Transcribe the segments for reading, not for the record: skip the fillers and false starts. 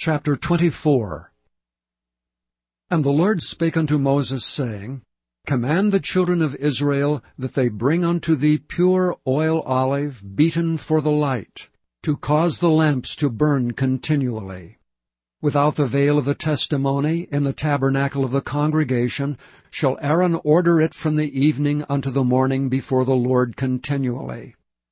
Chapter 24. And the Lord spake unto Moses, saying, Command the children of Israel that they bring unto thee pure oil olive, beaten for the light, to cause the lamps to burn continually. Without the veil of the testimony, in the tabernacle of the congregation, shall Aaron order it from the evening unto the morning before the Lord continually.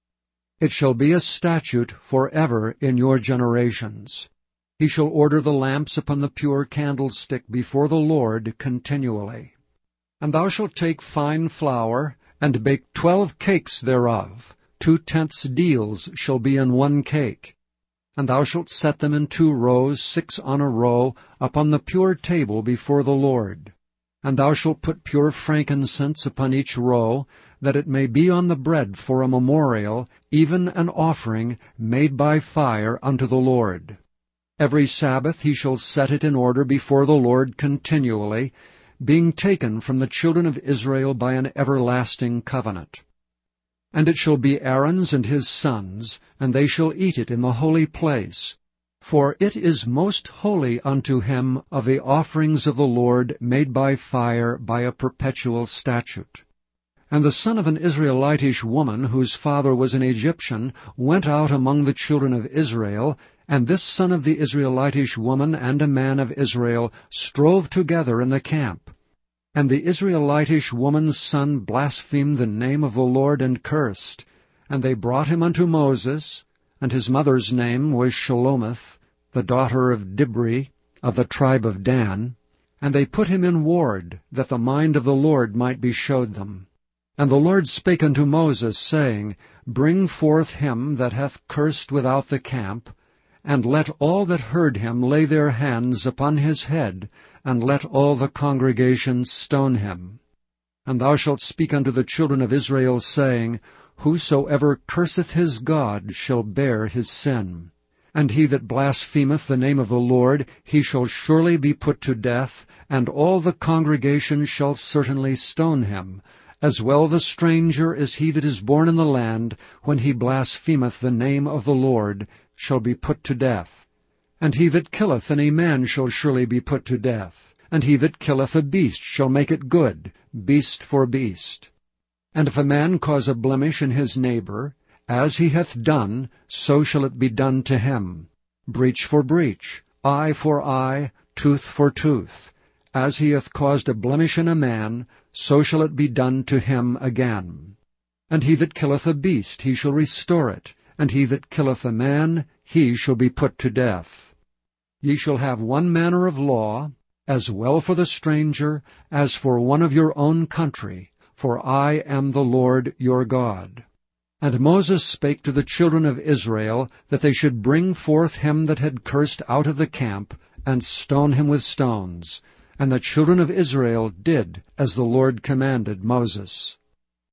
It shall be a statute forever in your generations. He shall order the lamps upon the pure candlestick before the Lord continually. And thou shalt take fine flour, and bake 12 cakes thereof. 2/10 deals shall be in 1 cake. And thou shalt set them in 2 rows, 6 on a row, upon the pure table before the Lord. And thou shalt put pure frankincense upon each row, that it may be on the bread for a memorial, even an offering made by fire unto the Lord. Every Sabbath he shall set it in order before the Lord continually, being taken from the children of Israel by an everlasting covenant. And it shall be Aaron's and his sons, and they shall eat it in the holy place. For it is most holy unto him of the offerings of the Lord made by fire by a perpetual statute. And the son of an Israelitish woman, whose father was an Egyptian, went out among the children of Israel, and this son of the Israelitish woman and a man of Israel strove together in the camp. And the Israelitish woman's son blasphemed the name of the Lord and cursed. And they brought him unto Moses, and his mother's name was Shelomith, the daughter of Dibri, of the tribe of Dan. And they put him in ward, that the mind of the Lord might be showed them. And the Lord spake unto Moses, saying, Bring forth him that hath cursed without the camp, and let all that heard him lay their hands upon his head, and let all the congregation stone him. And thou shalt speak unto the children of Israel, saying, Whosoever curseth his God shall bear his sin. And he that blasphemeth the name of the Lord, he shall surely be put to death, and all the congregation shall certainly stone him, as well the stranger as he that is born in the land, when he blasphemeth the name of the Lord, shall be put to death. And he that killeth any man shall surely be put to death. And he that killeth a beast shall make it good, beast for beast. And if a man cause a blemish in his neighbor, as he hath done, so shall it be done to him. Breach for breach, eye for eye, tooth for tooth. As he hath caused a blemish in a man, so shall it be done to him again. And he that killeth a beast, he shall restore it. And he that killeth a man, he shall be put to death. Ye shall have one manner of law, as well for the stranger as for one of your own country, for I am the Lord your God. And Moses spake to the children of Israel, that they should bring forth him that had cursed out of the camp, and stone him with stones. And the children of Israel did as the Lord commanded Moses.